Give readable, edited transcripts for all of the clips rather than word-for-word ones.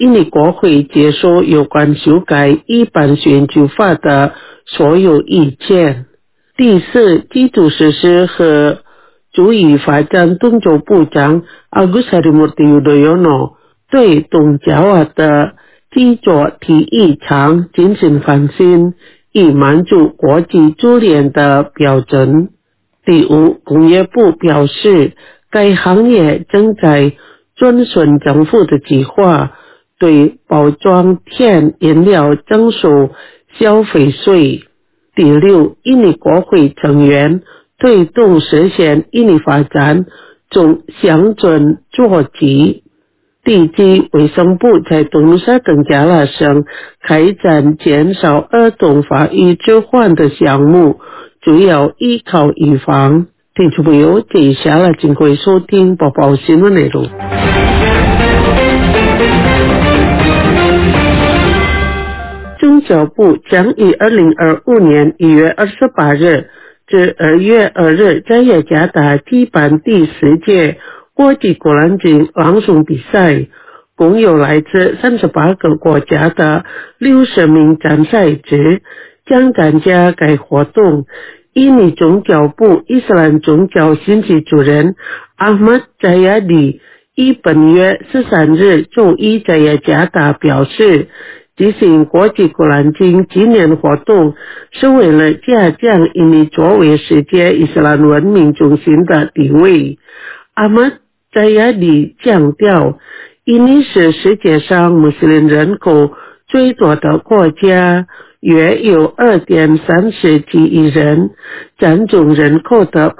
印尼国会接收有关修改一般选举法的所有意见。第四，基础设施和足以发展东洲部长 Agus Harimurti Yudhoyono 对东爪哇的基座体育场进行翻新，以满足国际足联的标准。第五，工业部表示，该行业正在遵循政府的计划，对包装添饮料征收消费税。第六，印尼国会成员推动实现印尼发展中乡村座机。第七，卫生部在东努沙登加拉省开展减少儿童发育迟缓的项目，主要依靠预防。听众朋友，接下来请各位收听播报新闻内容。中交部将于2025年1月28日至2月2日在雅加达举办第10届国际果篮军朗诵比赛，共有来自38个国家的60名参赛者将参加该活动。印尼中交部伊斯兰宗教信息主任 Ahmad Jayadi 于本月13日周一在雅加达表示，举行国际果篮军纪念活动是为了加强印尼作为世界伊斯兰文明中心的地位。Ahmad Jayadi 强调，印尼是世界上穆斯林人口最多的国家，约有 2.37 亿人，占总人口的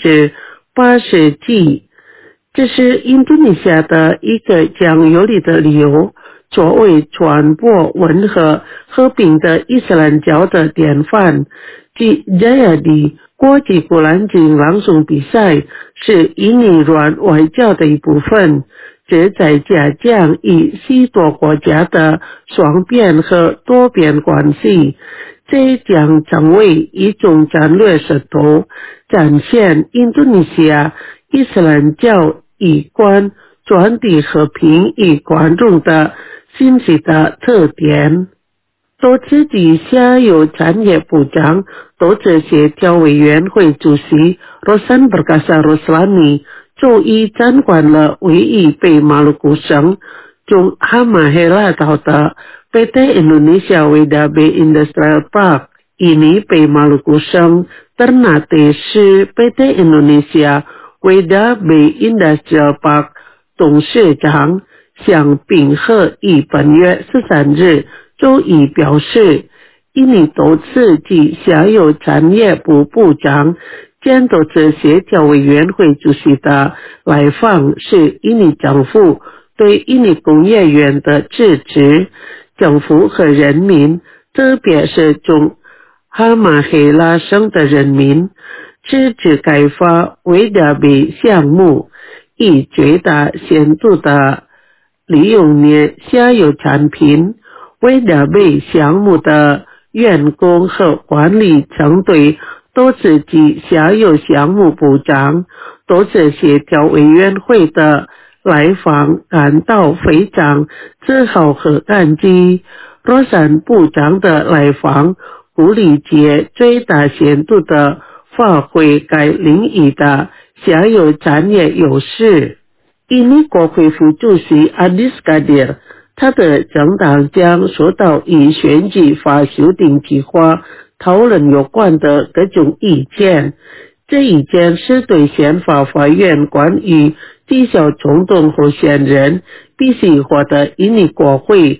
80% 几。这是印度尼西亚的一个强有力的理由，作为传播温和和平的伊斯兰教的典范。即Jayadi国际果篮军朗诵比赛是印尼软外交的一部分，旨在加强与许多国家的双边和多边关系，这将成为一种战略势头，展现印度尼西亚伊斯兰教一贯传递和平与宽容的信息的特点。多次及下游产业部长多次协调委员会主席 Rosan Perkasa Roslani 周一参观了位于北马鲁古省中哈马黑拉岛的 PT Indonesia Weda Bay Industrial Park。 ini 北马鲁古省 Ternate 是 PT Indonesia Weda Bay Industrial Park 董事长向秉赫于本月13日周一表示，印尼多次及下游产业部部长兼多次协调委员会主席的来访是印尼政府对印尼工业园的支持。政府和人民，特别是中哈马黑拉省的人民，支持开发维达比项目，以最大限度的利用下游产品。维达贝项目的员工和管理层对多次及下游项目部长、多次协调委员会的来访感到非常自豪和感激。罗山部长的来访鼓励其最大限度地发挥该领域的下游产业优势。印尼国会副主席 Adis Kadir他的政党将受到与选举法修订计划讨论有关的各种意见。这意见是对宪法法院关于绩效总统候选人必须获得印尼国会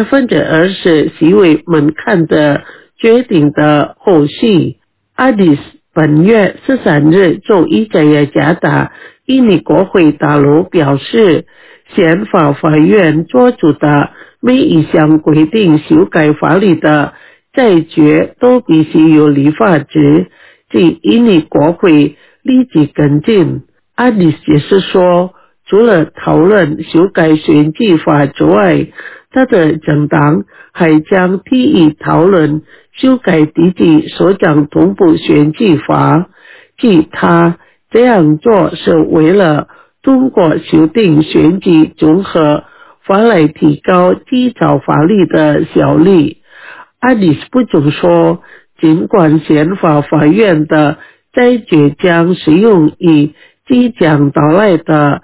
20% 席位门槛的决定的后续。Adis 本月13日周一在雅加达印尼国会大楼表示，宪法法院做出的每一项规定修改法律的裁决都必须由立法者即印尼国会立即跟进。阿迪解释说，除了讨论修改选举法之外，他的政党还将提议讨论修改地级首长同步选举法，即他这样做是为了通过修订选举综合法来提高基草法律的效力。阿里斯不总说，尽管宪法法院的裁决将适用于即将到来的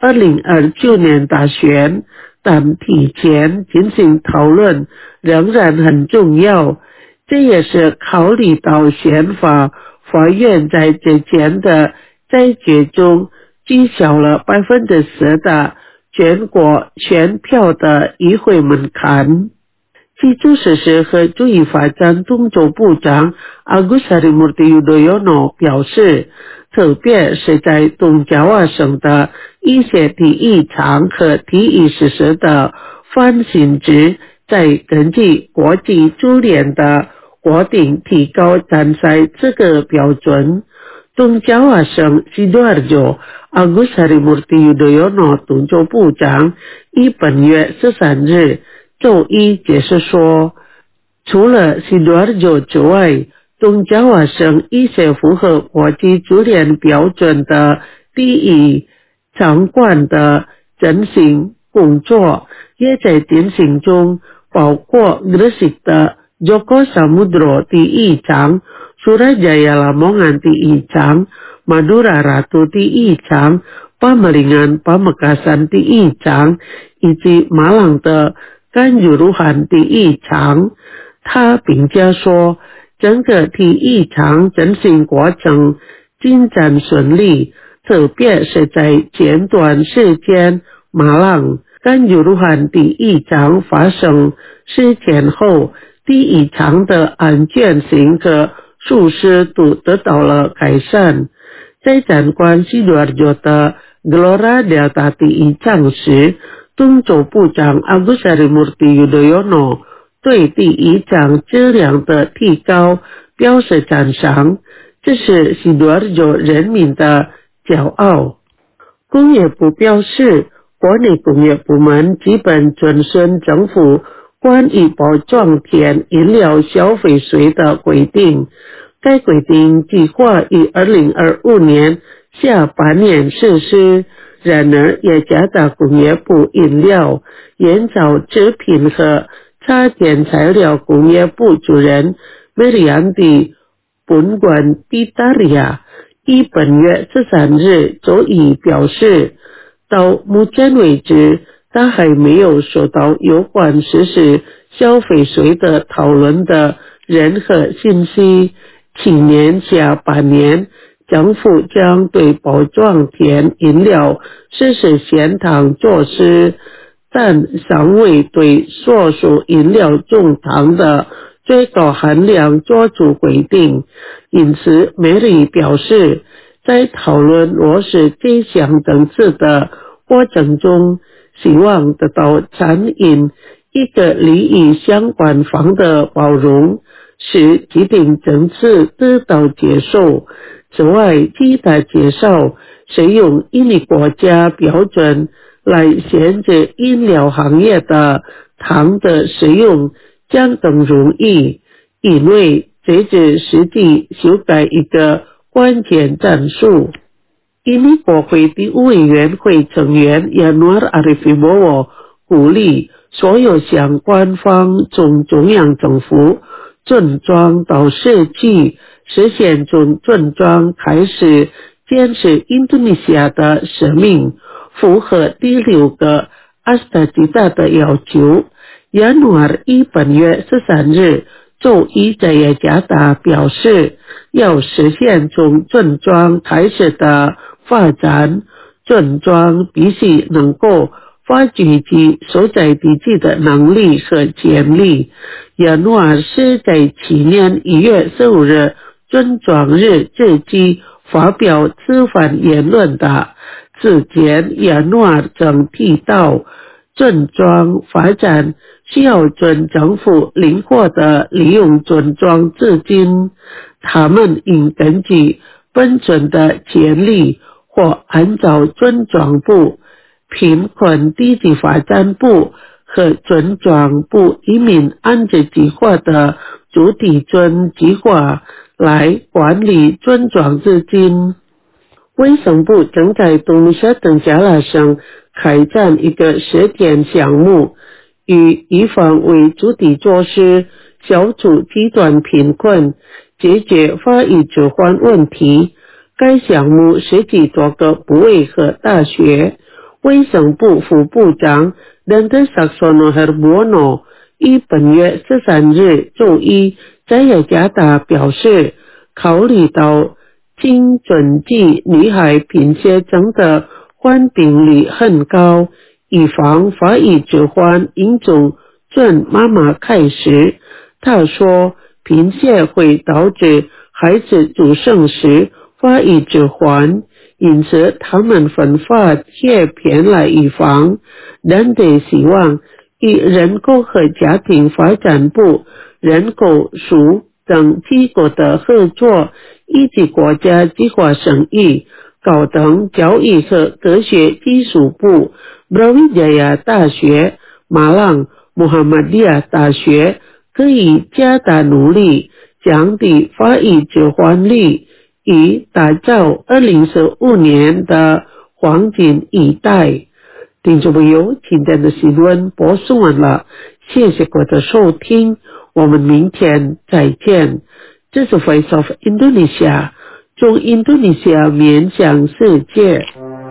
2029年大选，但提前进行讨论仍然很重要。这也是考虑到宪法法院在之前的裁决中取消了 10% 的全国选票的议会门槛。基础设施和注意发展东州部长 Agus Harimurti Yudhoyono 表示，特别是在东爪哇省的一些体育场和体育设施的翻新值，在根据国际足联的国定提高参赛资格标准。东爪哇省 Sidoarjo Agus Harimurti Yudhoyono 东州部长于本月13日周一解释说，除了Sidoarjo之外，东爪哇省一些符合国际足联标准的体育场馆的整形工作也在进行中，包括 Gresik 的 Joko Samudro 体育场、Surajaya Lamongan 体育场、Madura Ratu 体育场、Pamalingan Pamekasan 体育场以及马朗的甘雨如罕体育场。他并且说，整个体育场整形过程进展顺利，特别是在前段时间马朗甘雨如罕体育场发生事件后，体育场的安全性和舒适度得到了改善。在参观Sidoarjo的 Gelora Delta 体育场时，东州部长 Agus Harimurti Yudhoyono 对体育场质量的提高表示赞赏，这是Sidoarjo人民的骄傲。工业部表示，国内工业部门基本遵循政府关于包装甜饮料消费税的规定，该规定计划于2025年下半年实施。然而，雅加达工业部饮料、烟草制品和插件材料工业部主任 Meriandi Punguan Pitaria 于本月13日周一表示，到目前为止，他还没有收到有关实施消费税的讨论的任何信息。今年下半年，政府将对包装甜饮料实施限糖措施，但尚未对所属饮料中糖的最高含量作出规定。因此，梅里表示，在讨论落实这项政策的过程中，希望得到餐饮一个利益相关方的包容，使既定政策得到接受。此外，替他介绍使用印尼国家标准来限制饮料行业的糖的使用将更容易，因为这是实际修改一个关键战术。印尼国会第5委员会成员 Yanuar Arifin Bowo 鼓励所有相关方从中央政府村庄到社区，实现从村庄开始坚持印度尼西亚的使命，符合第6个阿斯达吉达的要求。Yanuar 于本月13日周一在雅加达表示，要实现从村庄开始的发展，村庄必须能够发掘其所在地区的能力和潜力。亚努尔是在去年1月15日村庄日之际发表此番言论的。此前，亚努尔曾提到，村庄发展需要村政府灵活地利用村庄资金，他们应根据本村的潜力或按照村庄部、贫困地区发展部和村庄部移民安置计划的主体村计划来管理村庄资金。卫生部正在东沙登加拉省开展一个10点项目，以以房为主体措施，小组极端贫困，解决法语置换问题。该项目涉及多个部委和大学。卫生部副部长 Dante Saxono Herbuono 于本月13日周一在雅加达表示，考虑到精准剂女孩贫血症的患病率很高，以防法语置换应从准妈妈开始。他说，贫血会导致孩子出生时法语置换，因此他们分发贴片来预防。人得希望与人口和家庭发展部、人口署等机构的合作，以及国家计划生育、高等教育和科学技术部、Brawijaya 大学、马朗穆罕默迪亚大学可以加大努力，降低法语置换率，以打造2015年的黄金一代。听众朋友，今天的新闻播送完了，谢谢各位的收听，我们明天再见。这是 Voice of Indonesia， 从印度尼西亚面向世界。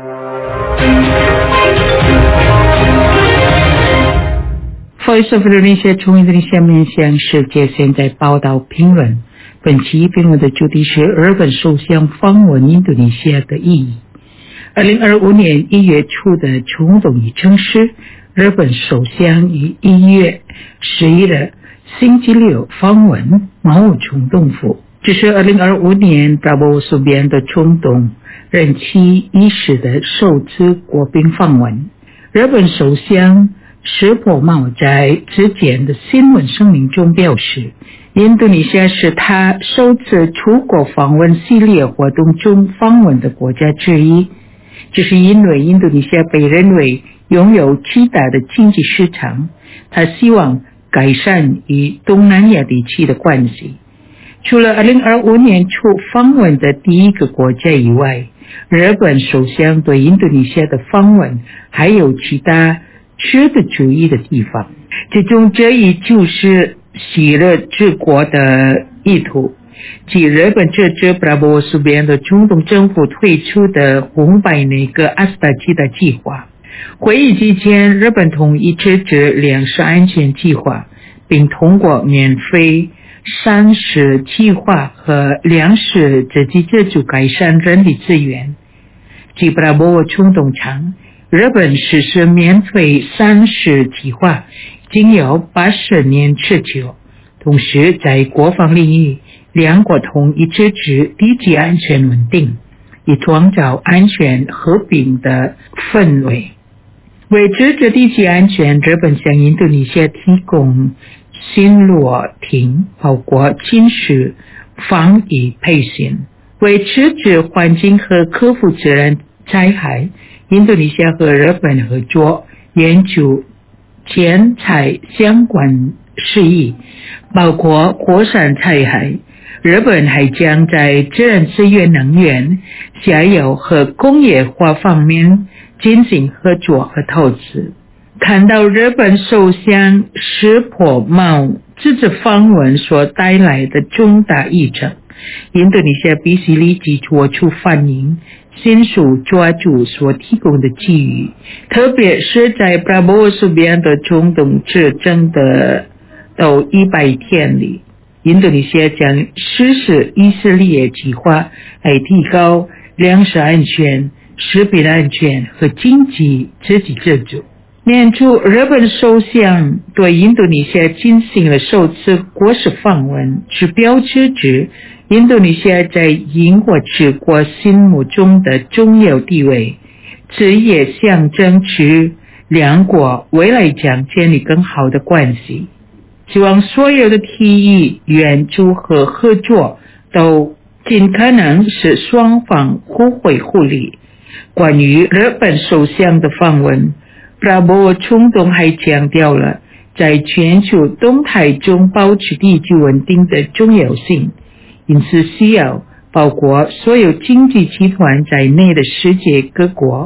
Voice of Indonesia 从印度尼西亚面向世界，现在报道评论。本期评论的主题是日本首相访问印度尼西亚的意义。2025年1月初的冲动已成事，日本首相于1月11日星期六访问毛冲洞府，这是2025年Prabowo Subianto冲动任期伊始的首次国宾访问。日本首相石破茂在之前的新闻声明中表示，印度尼西亚是他首次出国访问系列活动中访问的国家之一，这是因为印度尼西亚被认为拥有巨大的经济市场，他希望改善与东南亚地区的关系。除了2025年初访问的第一个国家以外，日本首相对印度尼西亚的访问还有其他值得注意的地方，其中这一就是喜乐治国的意图，即日本这支Prabowo Subianto冲动政府推出的红白内阁阿斯达基的计划。会议期间，日本同意支持粮食安全计划，并通过免费膳食计划和粮食自给自足改善人力资源。即Prabowo冲动称，日本实施免费膳食计划已经有80年持久，同时在国防领域，两国同意支持地区安全稳定，以创造安全和平的氛围。为支持地区安全，日本向印度尼西亚提供巡逻艇，包括军事、防疫培训。为支持环境和克服自然灾害，印度尼西亚和日本合作研究建材相关事宜，包括火山灾害。日本还将在自然资源能源、下游和工业化方面进行合作和投资。看到日本首相石破茂这次访问所带来的重大议程，印度尼西亚必须立即做出反应，迅速抓住所提供的机遇，特别是在Prabowo Subianto冲动执政的头100天里，印度尼西亚将实施以色列计划，来提高粮食安全、食品安全和经济自给自足。年初，日本首相对印度尼西亚进行了首次国事访问，是标志着印度尼西亚在英国治国心目中的重要地位，这也象征着两国未来将建立更好的关系。希望所有的提议、援助和合作都尽可能使双方互惠互利。关于日本首相的访问，Prabowo冲动还强调了在全球动态中保持地区稳定的重要性，因此需要包括所有经济集团在内的世界各国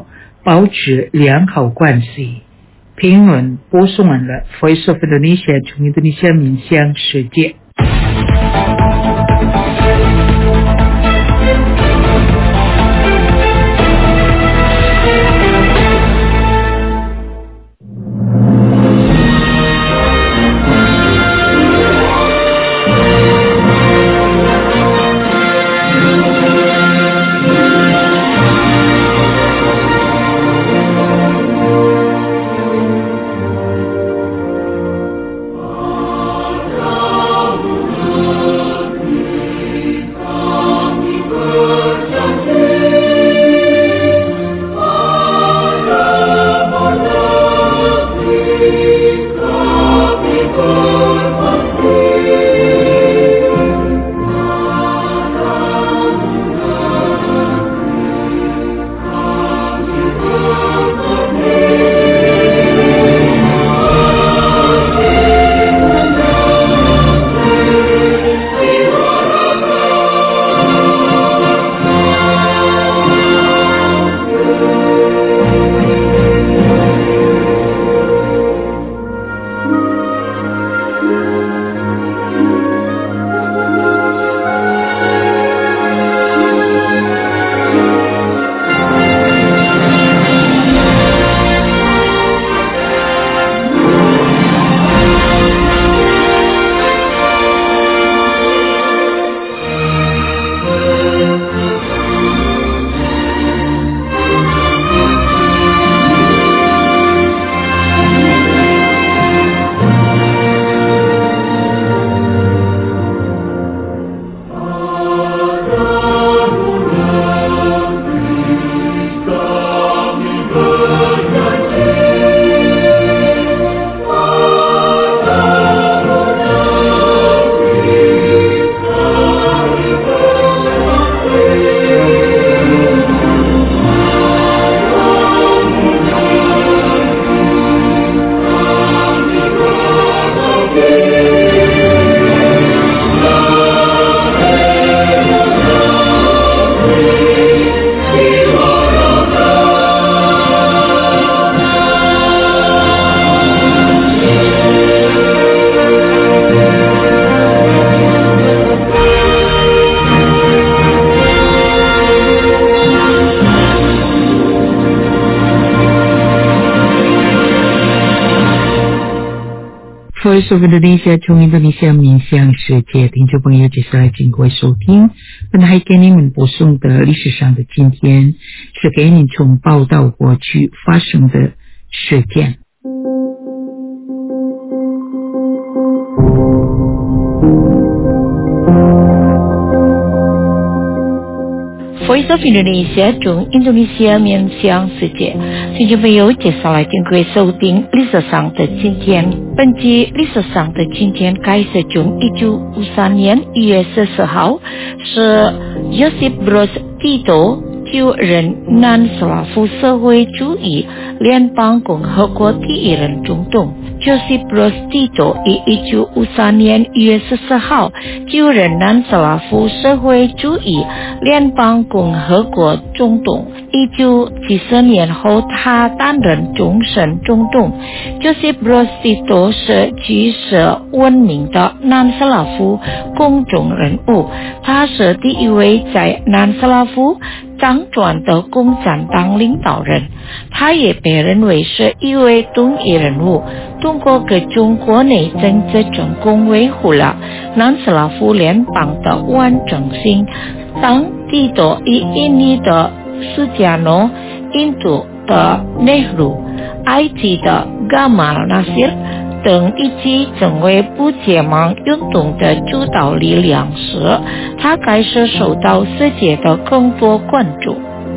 保持良好关系。评论播送完了 Voice of Indonesia 从印度尼西亚面向世界。Voice of Indonesia 从印度尼西亚面向世界，听众朋友，接下来请各位收听本台给你们播送的历史上的今天，是给你从报道过去发生的事件。Voice of Indonesia 从印度尼西亚面向世界，听众朋友，接下来请各位收听历史上的今天。本期历史上的今天开始从1953年1月14号，是 Josip Broz Tito 就任南斯拉夫社会主义联邦共和国第一任总统。Josip Broz Tito 于1953年1月14号就任南斯拉夫社会主义联邦共和国总统。1974年后，他担任终身总统。Josip Broz Tito 是举世闻名的南斯拉夫公众人物，他是第一位在南斯拉夫当选的共产党领导人，他也被认为是一位东夷人物，通过各种国内政治成功维护了南斯拉夫联邦的完整性。当地的印尼的苏加诺、印度的内鲁、埃及的伽马尔纳西尔等一起成为不结盟运动的主导力量时，他开始受到世界的更多关注。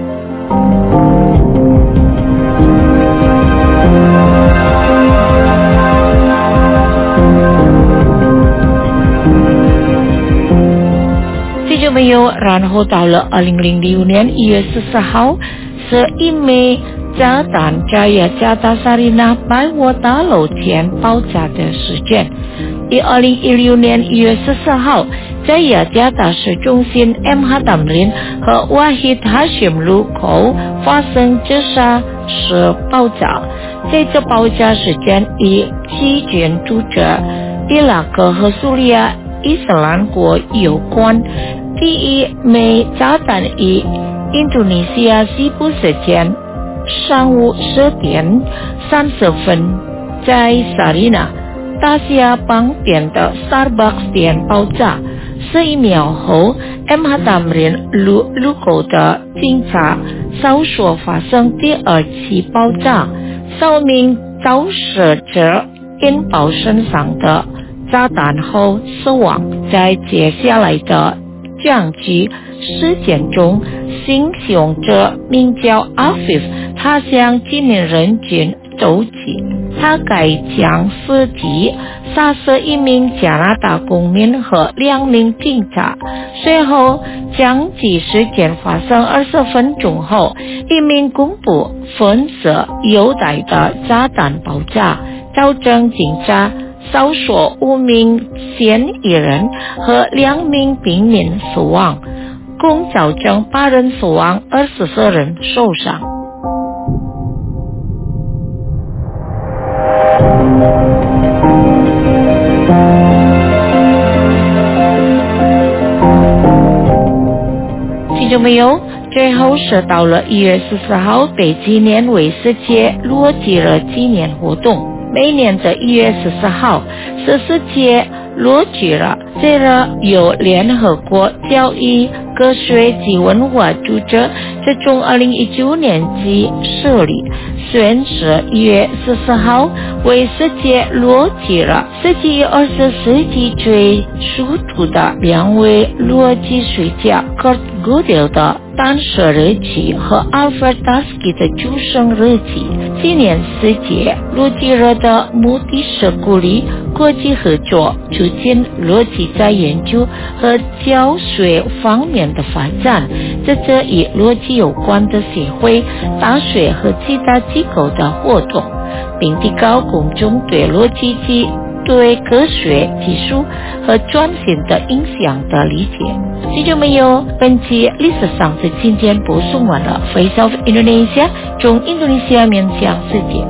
听众朋友，然后到了2006年1月14号，是因为炸弹Jaya Jatasarina百货大楼前爆炸的事件。于2016年1月14号， 在雅加达市中心 M. Hadamrin 和 Wahid Hashim 路口发生自杀式爆炸。这次爆炸事件与击建筑者伊拉克和叙利亚伊斯兰国有关。第一枚炸弹于印度尼西亚西部时间上午10点30分在萨利纳大西亚旁边的 Starbucks 店爆炸。11秒后 M. Hadamrin 路口的警察搜索发生第二起爆炸，6名肇事者引爆身上的炸弹后死亡。在接下来的枪击事件中，行凶者名叫 Afif， 他向近人群走击，他开枪射击杀死一名加拿大公民和2名警察。随后枪击事件发生20分钟后，一名恐怖分子携带的炸弹爆炸，造成警察搜索5名嫌疑人和2名平民死亡，共造成8人死亡，24人受伤。听众朋友，最后是到了1月14号被纪念为世界裸体日纪念活动。每年的1月14号是世界裸体日，这日由联合国教育、科学及文化组织自从2019年起设立，宣示1月14号为世界裸体日。世界20世纪最出土的2位裸体学家 Kurt Gödel 的诞生日期和 Alfred Tarski 的出生日期。纪念世界裸体日的目的是鼓励国际合作，促进裸体在研究和教学方面的发展，这是与裸体有关的协会、大学和其他机构的活动，并提高公众对裸体及对科学技术和转型的影响的理解。听众朋友，本期历史上是今天播送完了 Face of Indonesia 从印度尼西亚面向世界。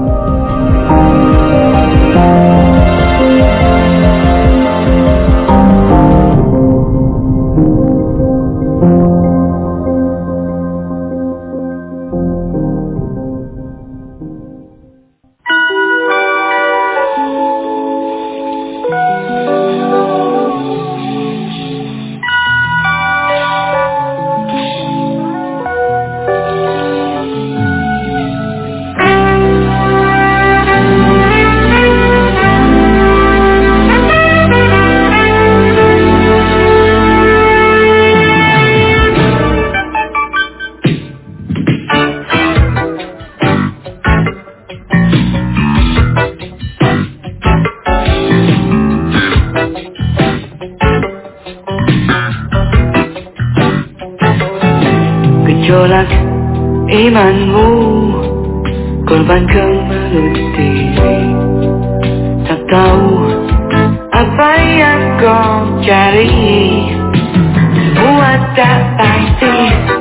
Gejolak imanmu, korbankan mulut diri. Tak tahu apa yang kau cari, semua tak pasti.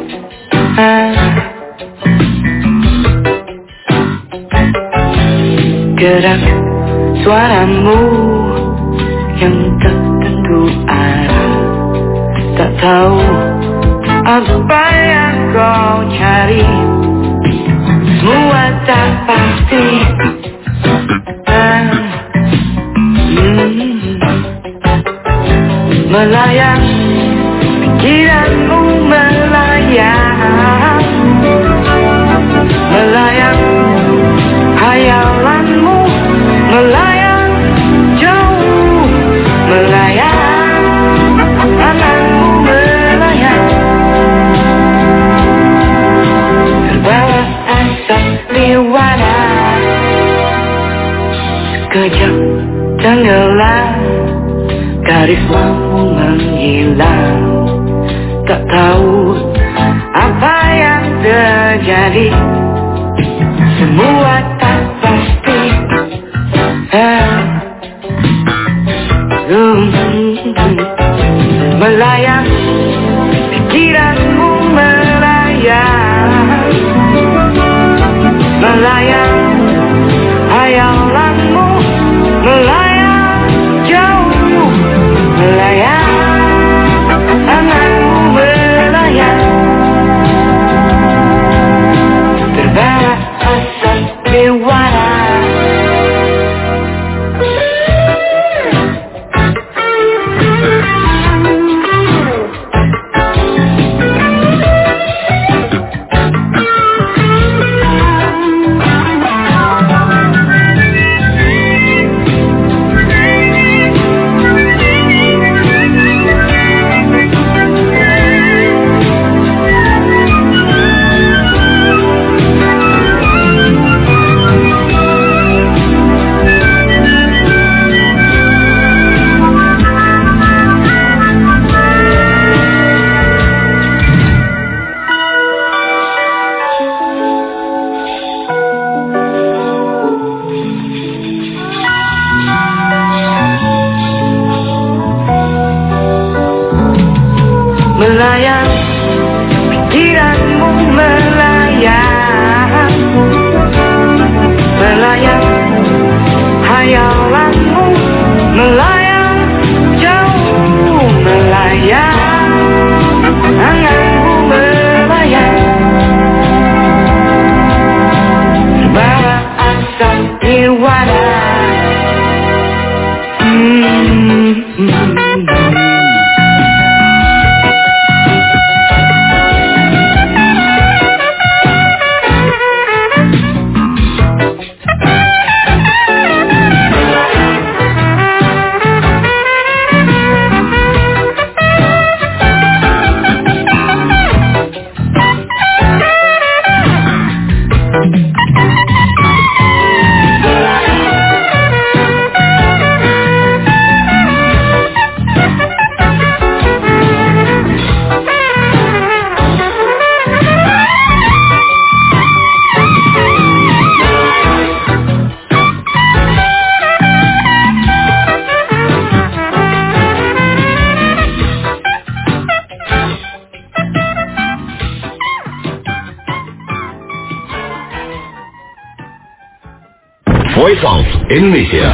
Gerak suaramu yang tak tentu arah, tak tahu apa yang kau cari, semua tak pasti. Melayang, pikiranmu melayang, melayang, hayalanmu melayang jauh, melayang, anganmu melayang, terbawa asap liwana, sekejap tenggelam, karismamu menghilang, tak tahu apa yang terjadi, semua tak pasti. melayang, pikiranmu melayang, melayang, hayalanmu melayang jauh, melayang, anganmu melayang, terbawa asa dewara. Melayang, pikiranmu melayang, melayang, hayalanmu melayang jauh, melayang, anganmu melayang, terbawa asap nirwana. Voice of Indonesia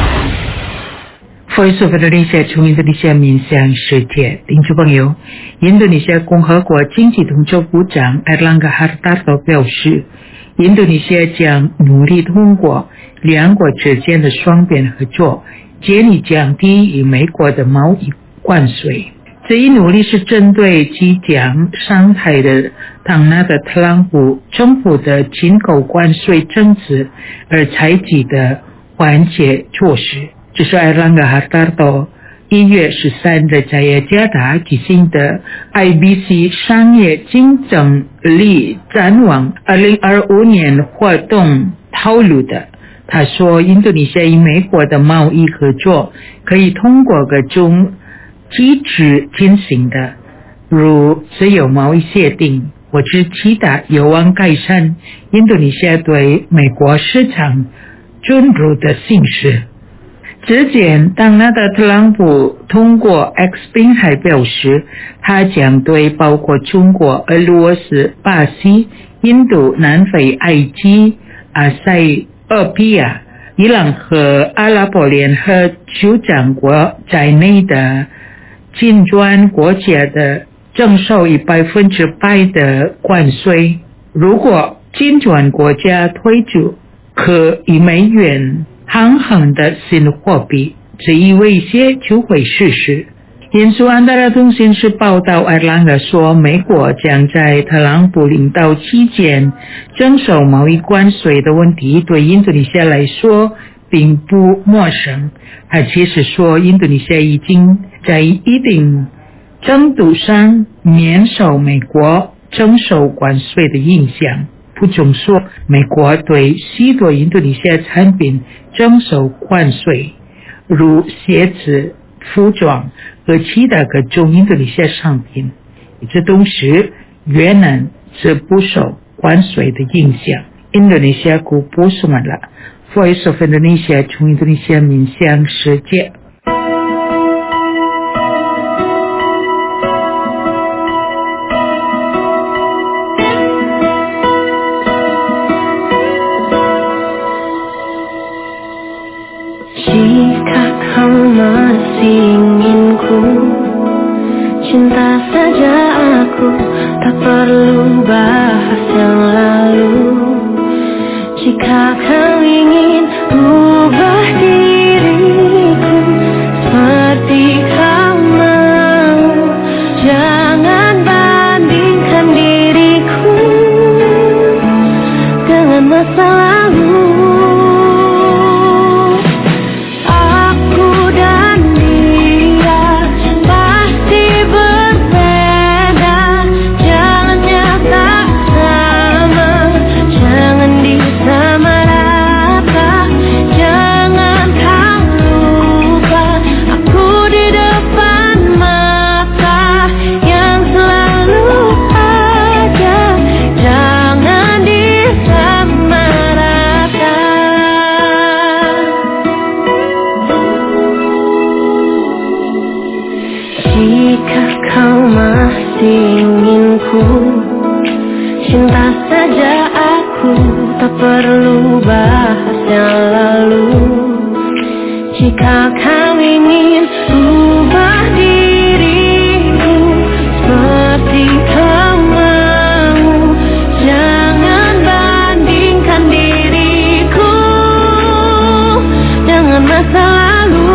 Voice of Indonesia 从印度尼西亚面向世界，听众朋友，印度尼西亚共和国经济统筹部长 Airlangga Hartarto 表示，印度尼西亚将努力通过两国之间的双边合作，建立降低与美国的贸易关税。这一努力是针对即将上台的当纳的特朗普政府的进口关税政策而采取的缓解措施。这是Airlangga Hartarto 1月13日在雅加达举行的 IBC 商业竞争力展望2025年活动讨论的。他说，印度尼西亚与美国的贸易合作可以通过各种机制进行的，如自由贸易协定或者其他有望改善印度尼西亚对美国市场准入的形式。之前，当纳的特朗普通过 X 平台表示，他将对包括中国、俄罗斯、巴西、印度、南非、埃及、塞俄比亚、伊朗和阿拉伯联合酋长国在内的金砖国家的征收100%的关税。如果金砖国家推出可以美元航行的新货币，这一威胁就会实施。印苏安达拉通讯社报道，Airlangga说，美国将在特朗普领导期间征收贸易关税的问题对印度尼西亚来说并不陌生。他其实说，印度尼西亚已经在一定程度上免受美国征收关税的影响。不总说，美国对许多印度尼西亚产品征收关税，如鞋子、服装和其他各种印度尼西亚商品。这同时，越南则不受关税的影响。印度尼西亚国播送完了 Voice of Indonesia 从印度尼西亚面向世界。 perlu bahas yang lalu. Jika kau ingin ubah diriku seperti kau mau, jangan bandingkan diriku dengan masa lalu.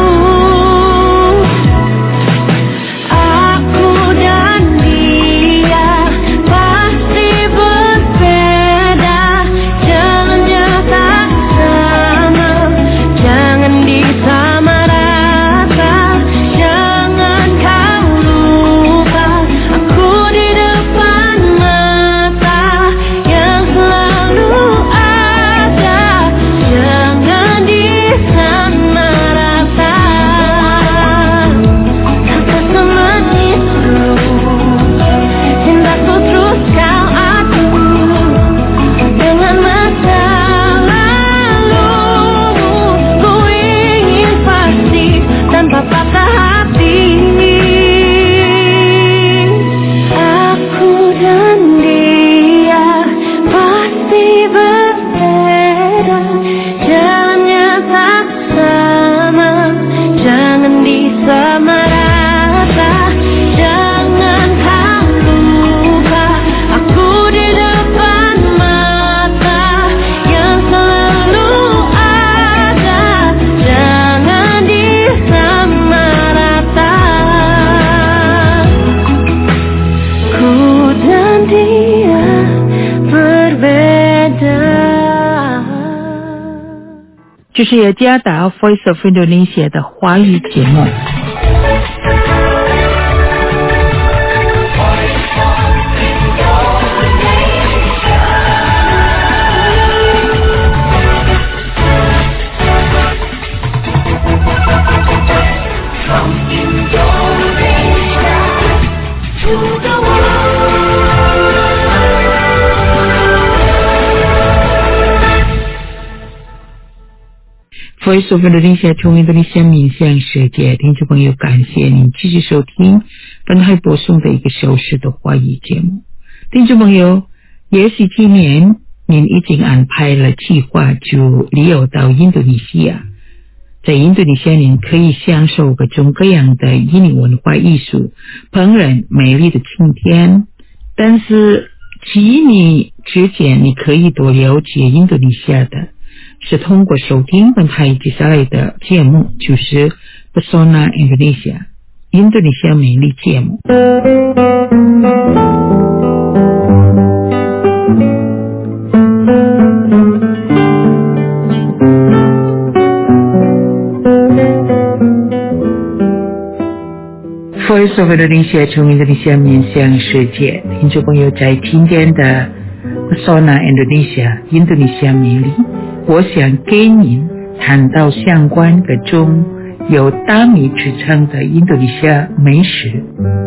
Aku dan dia pasti berbeda, jalannya tak sama, jangan disamarata, jangan kau lupa aku di depan mata yang selalu ada, jangan disamarata. Kata sama itu, cintaku terus kau adu dengan masa lalu. Ku ingin pasti tanpa patah hati. Aku dan dia pasti berbeda, jalannya tak sama, jangan disamarata, jangan kau lupa aku di depan mata yang selalu ada, jangan disamarata. Ku dan dia berbeda. 这是由加达 Voice of Indonesia 的华语节目。Voice of Indonesia 从印度尼西亚面向世界，听众朋友，感谢您继续收听本台播送的一个小时的华语节目。听众朋友，也许今年您已经安排了计划就旅游到印度尼西亚，在印度尼西亚您可以享受各种各样的印尼文化艺术、烹饪、美丽的晴天，但是几年之前你可以多了解印度尼西亚的是通过收听本台接下来的节目，就是 Pesona Indonesia 印度尼西亚美丽节目。Voice of Indonesia 从印度尼西亚面向世界，听众朋友，在今天的 Pesona Indonesia 印度尼西亚美丽，我想跟您谈到相关各种有大米之称的印度尼西亚美食。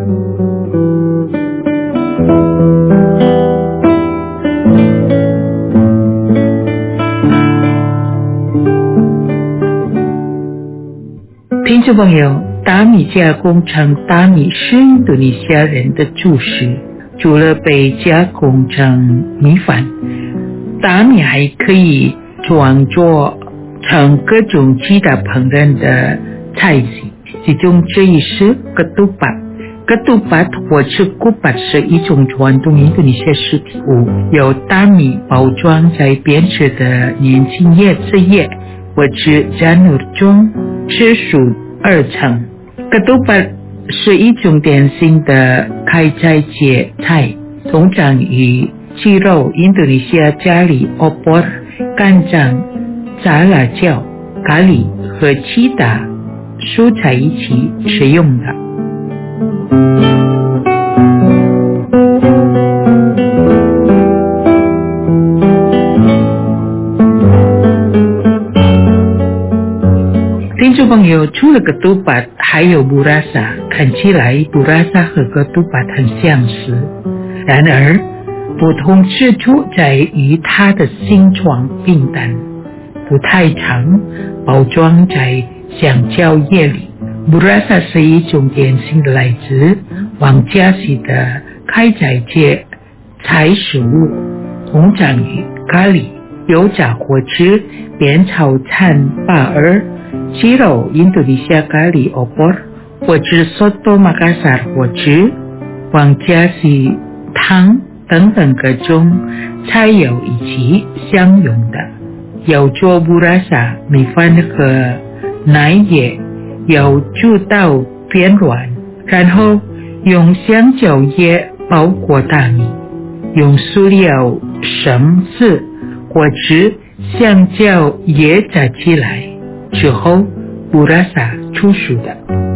听众朋友，大米加工成大米是印度尼西亚人的主食，除了被加工成米饭，大米还可以创作成各种其他烹饪的菜系，其中之一是ketupat。ketupat 或是 kupat 是一种传统印度尼西亚食品物，由大米包装在编织的年轻叶子叶或是janur中吃熟而成。ketupat 是一种典型的开斋节菜，通常与鸡肉、印度尼西亚咖喱、opor、干酱、炸辣椒、咖喱和其他蔬菜一起使用的。听众朋友，除了ketupat还有burasa，看起来burasa和ketupat很相似，然而不同之处在于它的形状平淡，不太长，包装在香蕉叶里。burasa 是一种典型的来自王家系的开斋节菜食物，通常与咖喱、 油炸火鸡、边炒餐巴尔、鸡肉印度尼西亚咖喱 opor 或者 soto Makassar 火鸡、王家是汤等等各种菜肴以及相用的。要做布拉萨米饭和奶液要煮到变软，然后用香蕉叶包裹大米，用塑料绳子或者香蕉叶扎起来之后，布拉萨出熟的。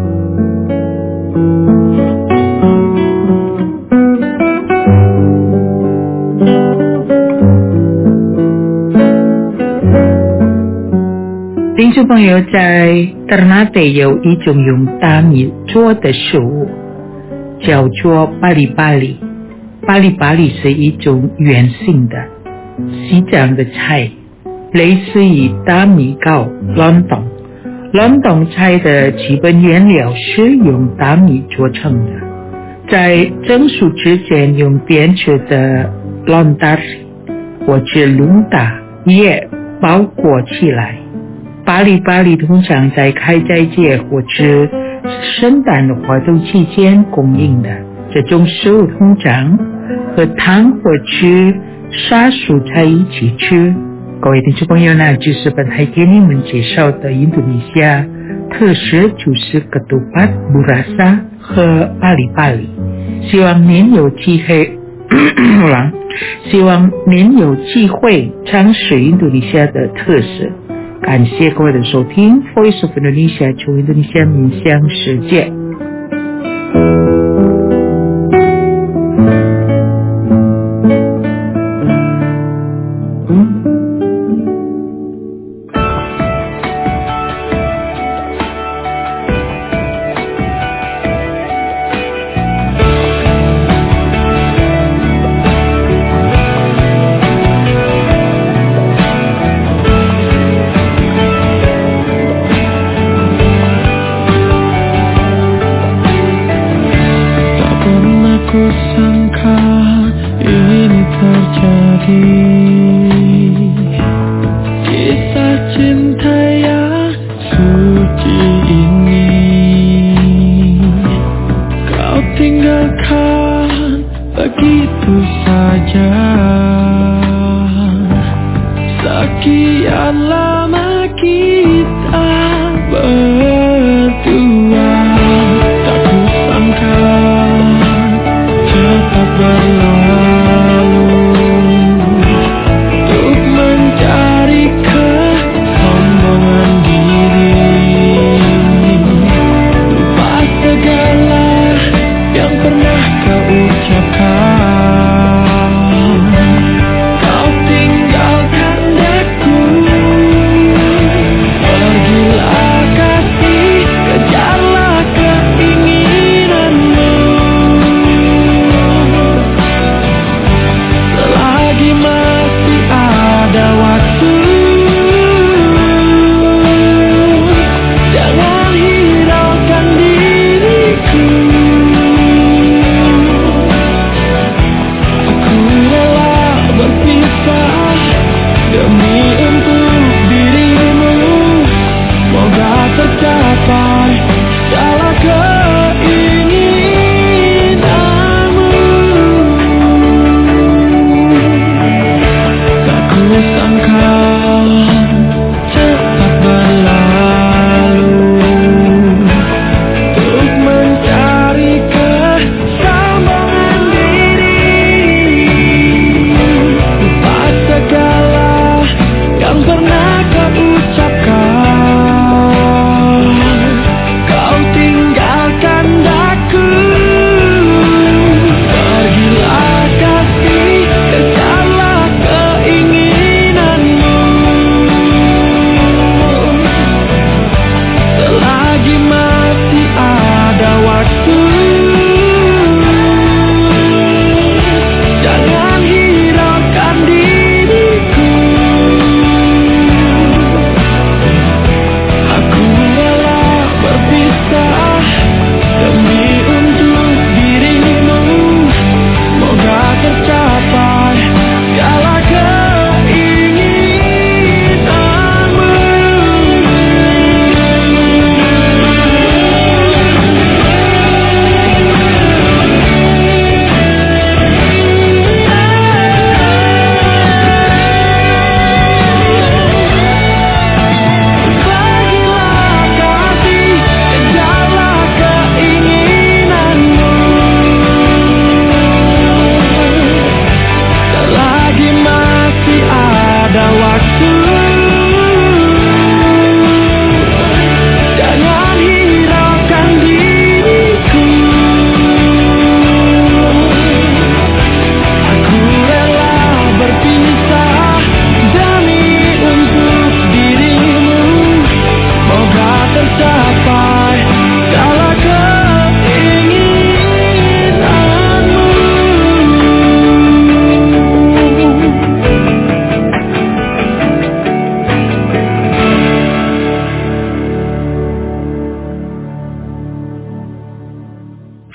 听众朋友，在 Ternate 有一种用大米做的食物，叫做巴里巴里。巴里巴里是一种圆形的西藏的菜，类似于大米糕 lontong。lontong 菜的基本原料是用大米做成的，在蒸熟之前用编织的 lontar 或者龙达也包裹起来。巴里巴里通常在开斋节或者圣诞活动期间供应的，这种食物通常和汤或者杀蔬菜一起吃。各位听众朋友呢，就是本台给你们介绍的印度尼西亚特色就是ketupat、布拉萨和巴里巴里。希望您有机会尝试印度尼西亚的特色。感谢各位的收听 Voice of Indonesia 从印度尼西亚面向世界。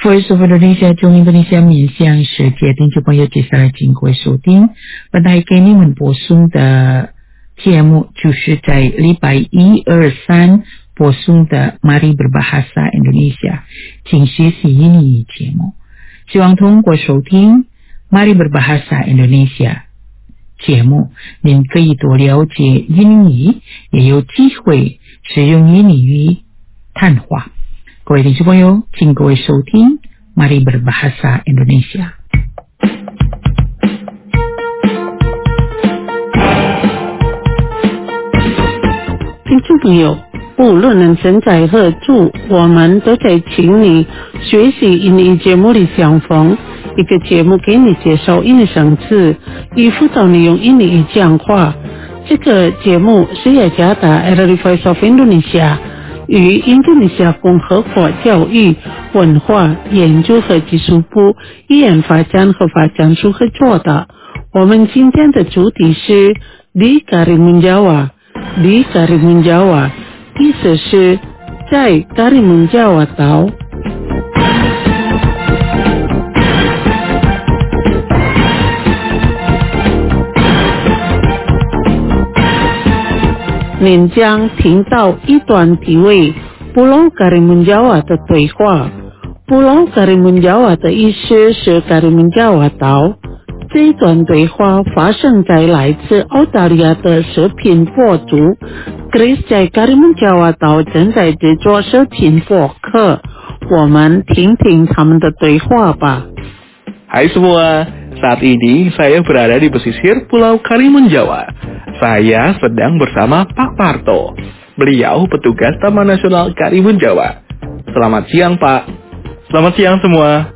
Voice of Indonesia 中印度尼西亚面向世界听众朋友，接下来请各位收听本台给你们播送的节目，就是在礼拜1、2、3播送的 Mari Berbahasa Indonesia 请学习英语节目。希望通过收听 Mari Berbahasa Indonesia 节目，您可以多了解英语，也有机会使用英语谈话。各位听众朋友，请各位收听 Mari Berbahasa Indonesia。 听众朋友，无论人生在何处，我们都在请你学习英语节目的相逢。一个节目给你介绍英语生词，以辅导你用英语讲话。这个节目是雅加达 Voice of Indonesia 与印度尼西亚共和国教育、文化研究和技术部语言发展和发展处合作的。我们今天的主题是 Di Karimun Jawa。Di Karimun Jawa 意思是在 Karimun Jawa 岛。您将听到一段题为 Pulau Karimun Jawa 的对话。Pulau Karimun Jawa 的意思是 Karimun Jawa 岛。这一段对话发生在来自澳大利亚的视频博主 Chris 在 Karimun Jawa 岛正在制作视频博客，我们听听他们的对话吧。 Hai semua, saat ini saya berada di pesisir Pulau Karimun Jawa. Saya sedang bersama Pak Parto. Beliau petugas Taman Nasional Karimun Jawa. Selamat siang, Pak. Selamat siang semua.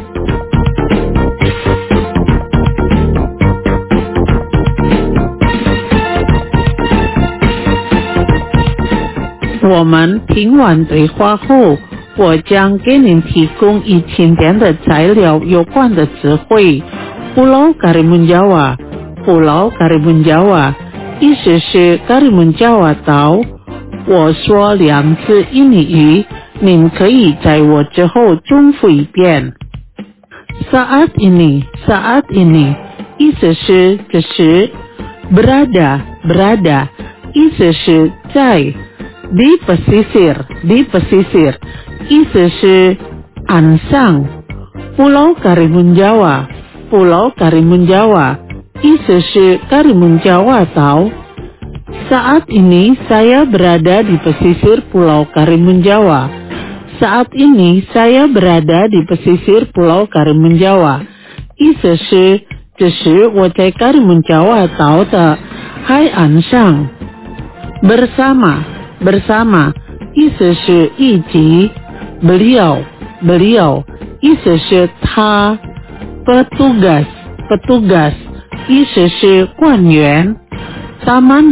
我们听完对话后，我将给您提供一千点的材料有关的词汇。Pulau Karimun Jawa， Pulau Karimun Jawa 意思是 Karimun Jawa 岛。我说2次印尼语，您可以在我之后重复一遍。Saat ini， Saat ini 意思是这时。Berada， Berada 意思是在。Di pesisir， Di pesisir 意思是岸上。Pulau Karimun Jawa， Pulau Karimun Jawa 意思是 Karimun Jawa 岛。Saat ini saya berada di pesisir Pulau Karimun Jawa. Saat ini saya berada di pesisir Pulau Karimun Jawa 意思是这时我在 Karimun Jawa 岛的海岸上。Bersama， 意思是一起。Beliau 意思是他。Petugas 意思是官员。Taman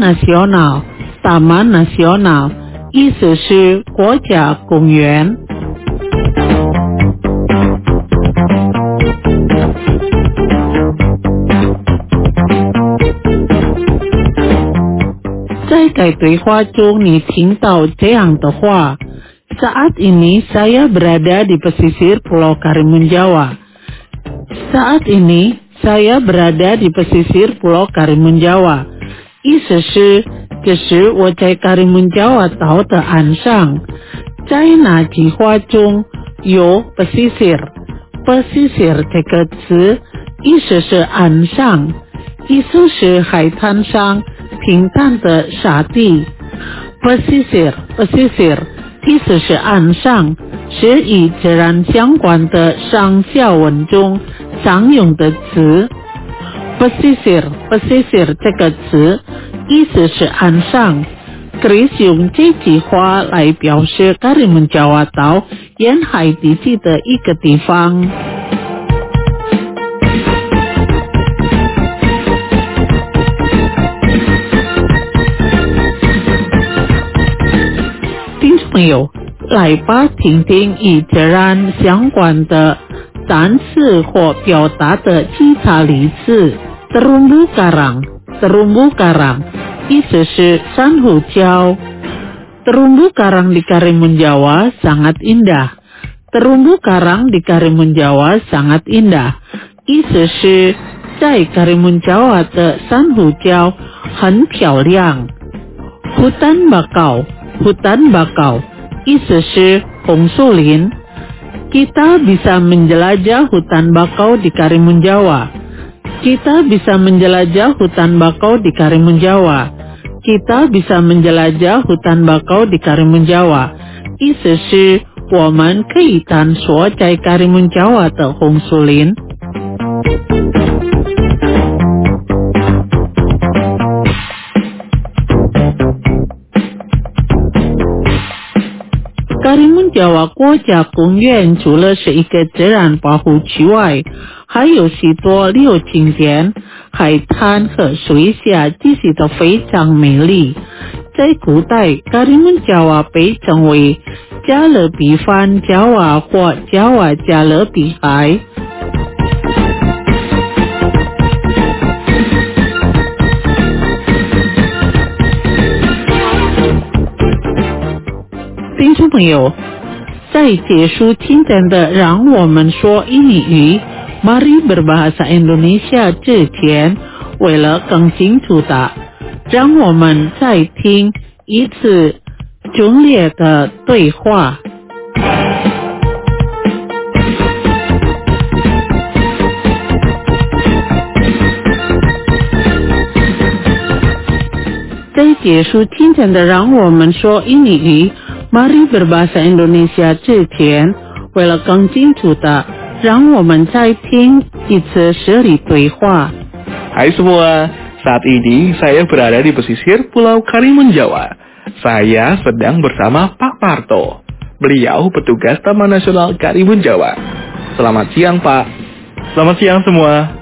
Nasional 意思是国家公园。在该对话中，你听到这样的话 Saat ini saya berada di pesisir Pulau Karimun Jawa. Saat ini saya berada di pesisir Pulau Karimun Jawa 意思是这时我在 Karimun Jawa 岛的岸上。在那句话中有 pesisir 这个词，意思是岸上，意思是海滩上平坦的沙地。pesisir 意思是岸上，是与自然相关的上下文中常用的词。pesisir 这个词意思是岸上。Chris 用这句话来表示 Karimun Jawa 岛沿海地区的一个地方。朋友，来吧，听听与自然相关的单词或表达的其他例子。Terumbu karang 意思是珊瑚礁。Terumbu karang di Karimun Jawa sangat indah. Terumbu karang di Karimun Jawa sangat indah. 意思是在Karimun Jawa的珊瑚礁很漂亮。Hutan bakau 意思是红树林。Kita bisa menjelajah hutan bakau di Karimun Jawa. Kita bisa menjelajah hutan bakau di Karimun Jawa. Kita bisa menjelajah hutan bakau di Karimun Jawa. 意思是我们可以探索在Karimun Jawa的红树林。Karimun Jawa 国家公园除了是一个自然保护区外，还有许多旅游景点，海滩和水下这些都非常美丽。在古代，Karimun Jawa 被称为加勒比湾Jawa或Jawa加勒比海。听众朋友，在结束今天的让我们说印尼语 Mari berbahasa Indonesia 之前，为了更清楚的，让我们再听一次中烈的对话。在结束今天的让我们说印尼语Mari berbahasa Indonesia 之前，为了更清楚的，让我们再听一次这里对话。 Hai semua, saat ini saya berada di pesisir Pulau Karimun Jawa. Saya sedang bersama Pak Parto. Beliau petugas Taman Nasional Karimun Jawa. Selamat siang, Pak. Selamat siang semua.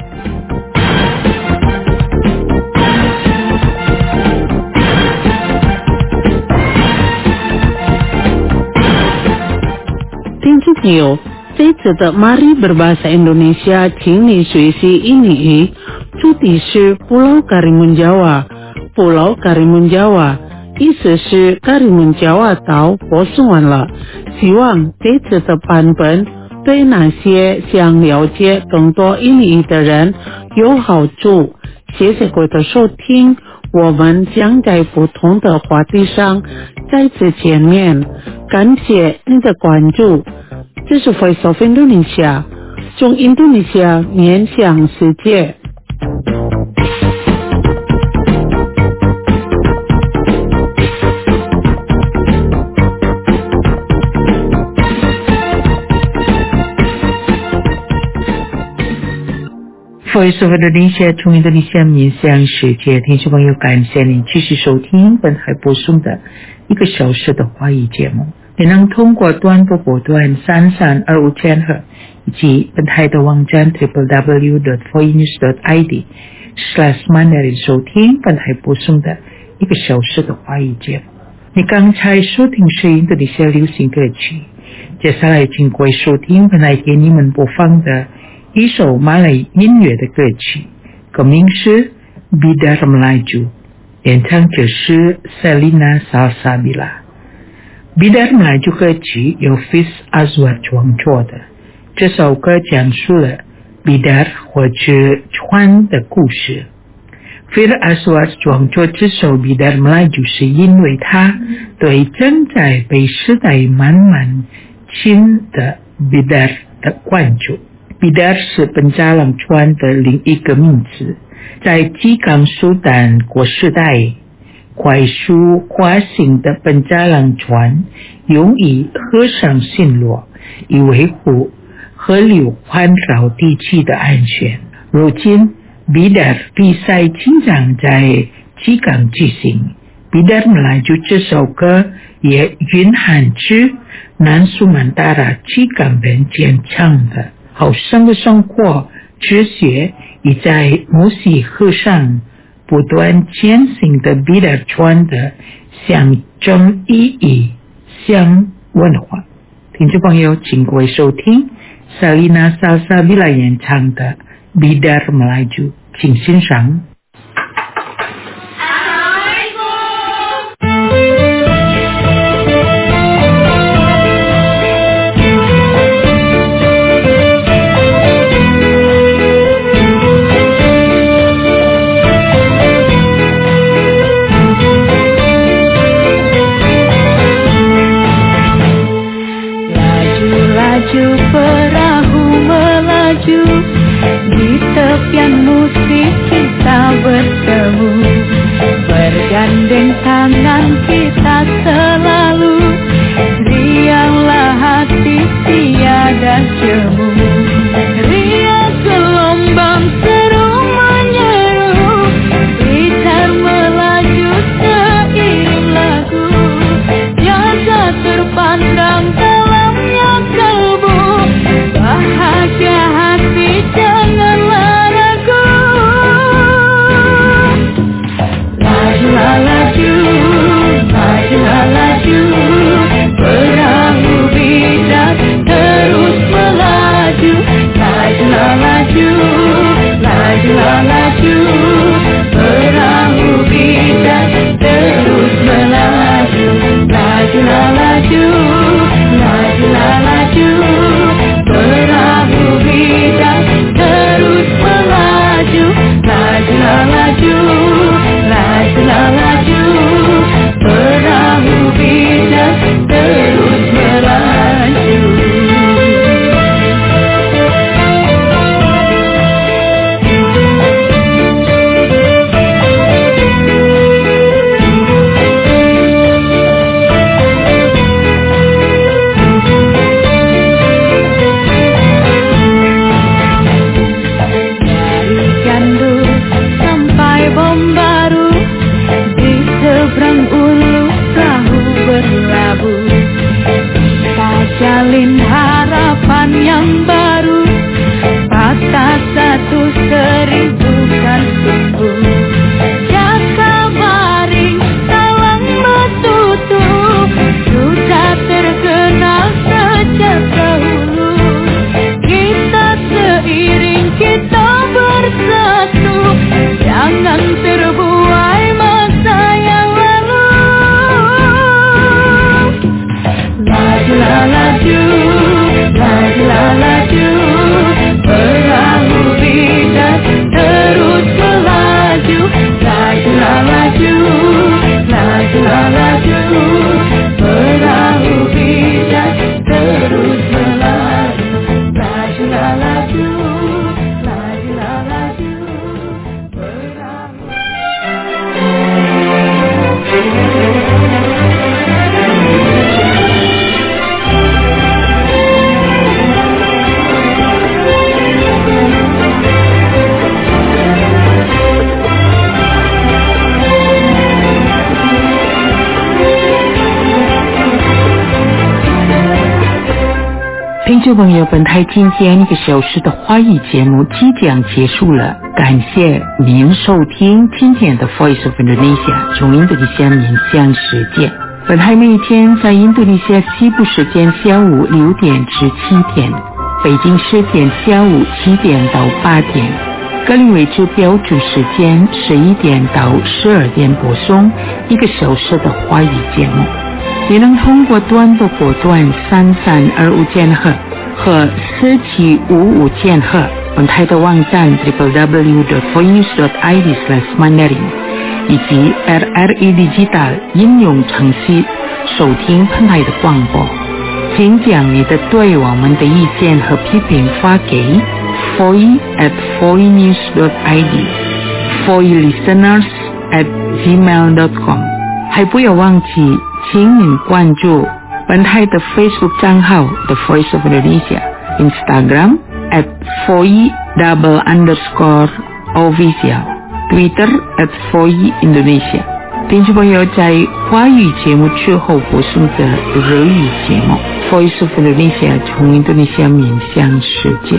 朋友，这次的 Mari berbahasa Indonesia 请你学习印尼语，主题是 Pulau Karimun Jawa。Pulau Karimun Jawa 意思是 Karimun Jawa 岛播送完了，希望这次的版本对那些想了解更多印尼语的人有好处。谢谢各位的收听，我们将在不同的话题上再次见面，感谢您的关注。这是 Voice of Indonesia， 从印度尼西亚面向世界。 Voice of Indonesia 从印度尼西亚面向世界，听众朋友，感谢您继续收听本台播送的1个小时的华语节目。你能通过短波波段3325千赫以及本台的网站 www.voinews.id/mandarin 收听本台播送的1个小时的华语节目。你刚才收听是印度尼西亚流行歌曲，接下来请各位收听本来给你们播放的一首马来音乐的歌曲，歌名是 Bidar Melaju， 演唱者是 Selina Salsabila。Bidar Melaju 歌曲由 Fiz Aswad 创作的，这首歌讲述了 Bidar 或者船的故事。Fiz Aswad 创作这首 Bidar Melaju 是因为他对正在被时代慢慢侵的 Bidar 的关注。Bidar 是本扎朗船的另一个名字，在吉冈苏丹国时代，快速滑行的本扎朗船用以河上巡逻，以维护河流环绕地区的安全。如今 Bidar 比赛经常在吉冈举行。Bidar Melaju 这首歌也蕴含着南苏曼达拉吉冈人坚强的好生的生活哲学，以在摩西河上不断前行的 Bidar 船的象征意义向文化。听众朋友，请各位收听 Selina Salsabila 演唱的 Bidar Melaju， 请欣赏。 melaju, perahu melaju. Di tepian musik kita bertemu, bergandeng tangan kita selalu. Rianglah hati tiada jemu, riang gelombang seru menyeru, gitar melaju seiring lagu. Tiada terpandang dalamnya kalbu, bahagia hati janganlah ragu. Lajulah laju, lajulah laju, perahu bidat terus melaju. Lajulah laju, lajulah laju, perahu bidat terus melaju. Lajulah laju, lajulah laju, perahu bidat terus melaju. Lajulah laju, lajulah laju, perahu bidat terus melaju. Dari Gandul sampai Bombaru, di seberang ulu perahu berlabuh. Kita jalin harapan yang baru, patah satu seribu kan tumbuh. Jaka baring talang betutu, sudah terkenal sejak dahulu. Kita seiring, kita bersatu, jangan terbuai masa yang lalu. Lajulah laju, lajulah laju, perahu bidat terus melaju. Lajulah laju, lajulah laju, perahu bidat terus melaju. Lajulah laju, lajulah laju, perahu. 听众朋友，本台今天1个小时的华语节目即将结束了，感谢您收听今天的 Voice of Indonesia 从印度尼西亚面向世界。本台每天在印度尼西亚西部时间下午6点至7点，北京时间下午7点到8点，格林威治标准时间11点到12点播送1个小时的华语节目。也能通过短波波段3325千赫和4755千赫，本台的网站 www.voice.id/mandarin 以及 RRI Digital 应用程序收听本台的广播。请将你的对我们的意见和批评发给 foi@foinews.id foilisteners@gmail.com。还不要忘记，请您关注本台的 Facebook 账号 The Voice of Indonesia， Instagram @foi_official， Twitter @foiindonesia。听众朋友，在华语节目之后播送的日语节目 Voice of Indonesia 从印度尼西亚面向世界。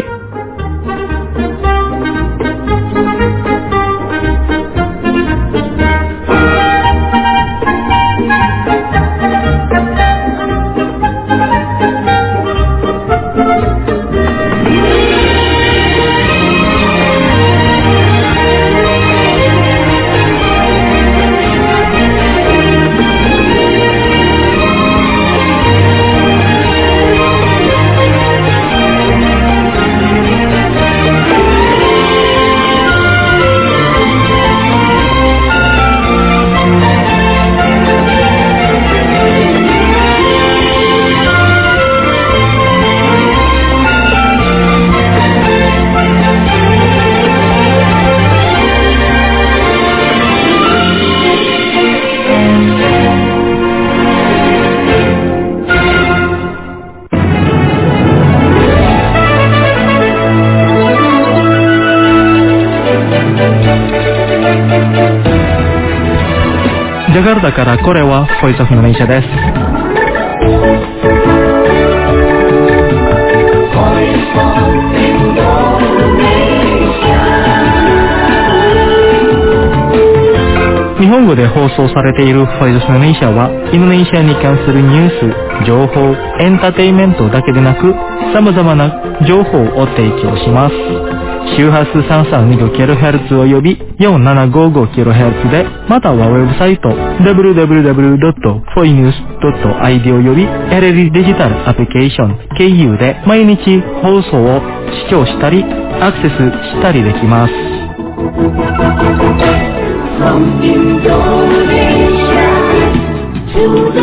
ガルタからこれはボイスオフマレーシアです。日本語で放送されているボイスオフマレーシアはインドネシアに関するニュース、情報、エンターテインメントだけでなく様々な情報を提供します。周波数 332kHz および 4755kHz で、またはウェブサイト www.foinews.id および LL デジタルアプリケーション KU で毎日放送を視聴したりアクセスしたりできます。 From Indonesia to the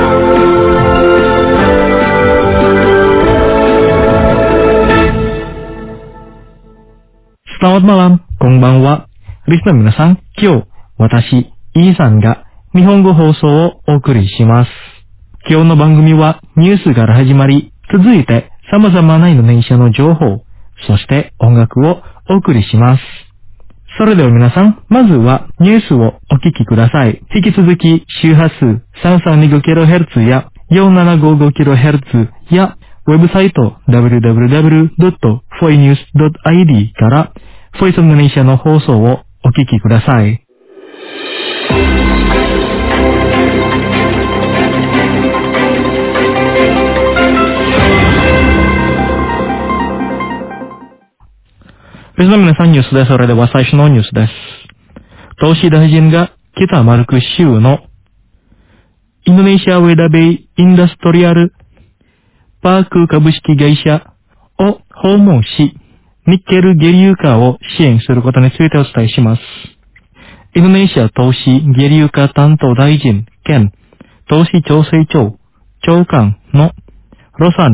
world。Selamat malam, konbanwa. Listener 皆さん、今日、私、イーさんが日本語放送をお送りします。今日の番組はニュースから始まり、続いて様々なインドネシアの情報、そして音楽をお送りします。それでは皆さん、まずはニュースをお聞きください。引き続き周波数 332kHz や 4755kHz やウェブサイト www.foinews.id からボイスオブインドネシアの放送をお聞きください。リスナーの皆さん、ニュースです。それでは最初のニュースです。投資大臣が北マルク州のインドネシアウェダベイインダストリアルパーク株式会社を訪問し、ニッケル原油化を支援することについてお伝えします。インドネシア投資原油化担当大臣兼投資調整庁長官のロサン